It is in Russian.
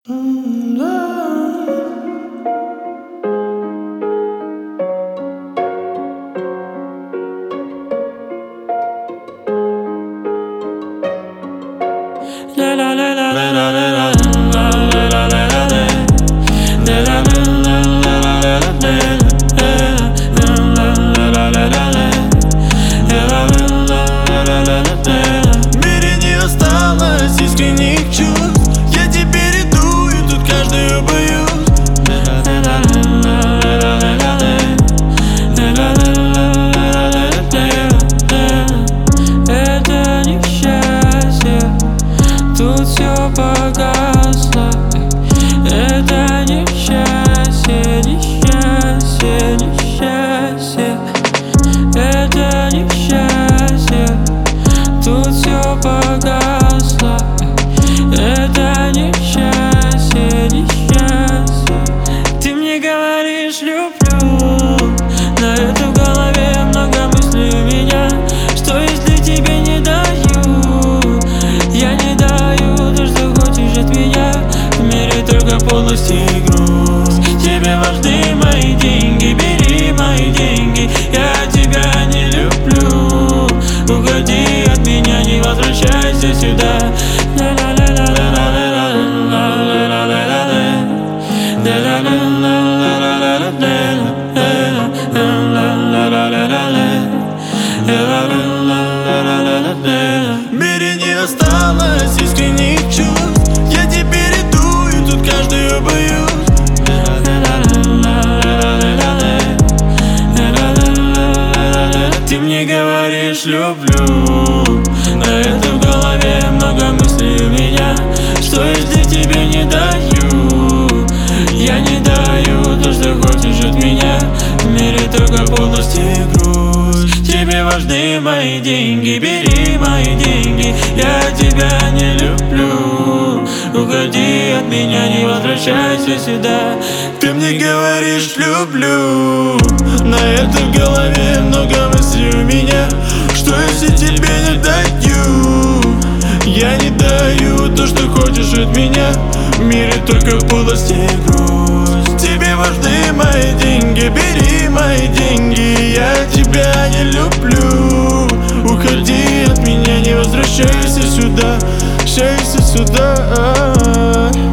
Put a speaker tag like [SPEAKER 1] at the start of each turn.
[SPEAKER 1] В мире не осталось искренних чувств. Я теперь иду и тут каждую боюсь.
[SPEAKER 2] Это несчастье, тут все погасло. Это несчастье, несчастье, несчастье. Это несчастье, тут все погасло. Это несчастье, несчастье. Ты мне говоришь люблю, но это в голове много мыслей у меня. Что если тебе не даю? Я не даю то, что хочешь от меня. В мире только полость и грусть. Тебе важны мои деньги, бери мои деньги. Я тебя не люблю. Уходи от меня, не возвращайся сюда.
[SPEAKER 1] В мире не осталось искренних чувств. Я теперь иду и тут каждую боюсь. Ты мне говоришь люблю, но это в голове много мыслей у меня. Что если тебе не даю? Я не даю то, что хочешь от меня. В мире только полость и грусть. Тебе важны мои деньги, бери мои деньги. Я тебя не люблю. Уходи от меня, не возвращайся сюда. Ты мне говоришь люблю, но это в голове много мыслей у меня. Что если тебе не даю? Я не даю то, что хочешь от меня. В мире только полость и грусть. Тебе важны мои деньги, бери мои деньги. Я тебя не люблю. Уходи от меня, не возвращайся сюда. Возвращайся сюда.